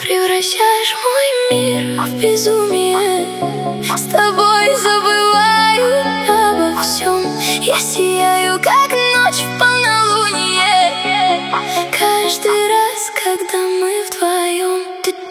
превращаешь мой мир в безумие. С тобой забываю обо всем. Я сияю, как ночь в полнолуние. Каждый раз, когда мы вдвоем,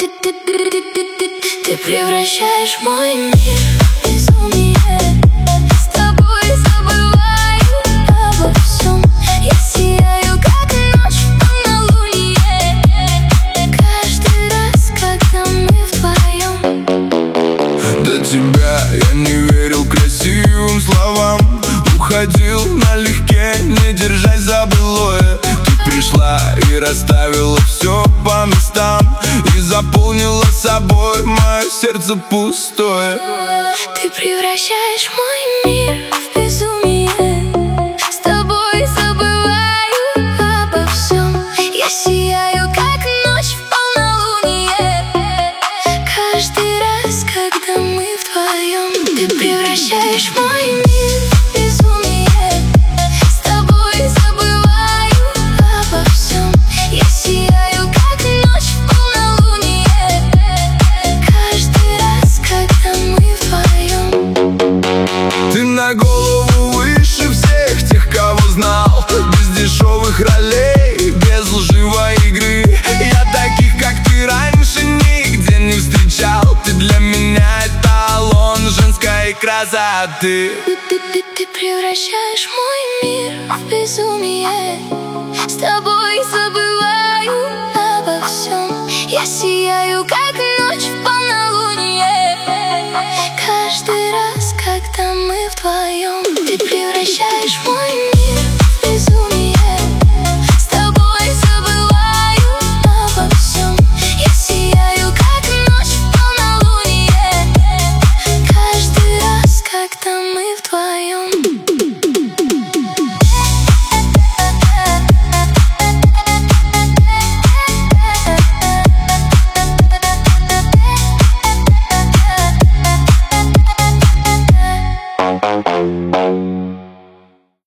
ты превращаешь мой мир в безумие. С тобой забываю обо всем. Я сияю, как ночь в полнолуние. Каждый раз, когда мы вдвоем. До тебя я не верил красивым словам. Уходил налегке, не держась за былое. Ты пришла и расставила все по местам, и заполнила собой мое сердце пустое. Ты превращаешь мой мир в безумие. С тобой забываю обо всем. Я сияю, как ночь в полнолуние. Каждый раз, когда мы вдвоем, ты превращаешь мой мир в безумие. С тобой забываю обо всем. Я сияю, как ночь в полнолуние. Каждый раз, когда мы вдвоем. Ты на голову выше всех тех, кого знал. Без дешевых ролей, без лживой игры. Я таких, как ты, раньше нигде не встречал. Ты для меня эталон женской красоты. Ты превращаешь мой мир в безумие. С тобой забываю обо всем. Я сияю, как ночь в полнолуние. Каждый раз, когда мы вдвоем, ты превращаешь мой мир в безумие. С тобой забываю обо всем. Я сияю, как ночь в полнолуние. Каждый раз, когда мы вдвоем.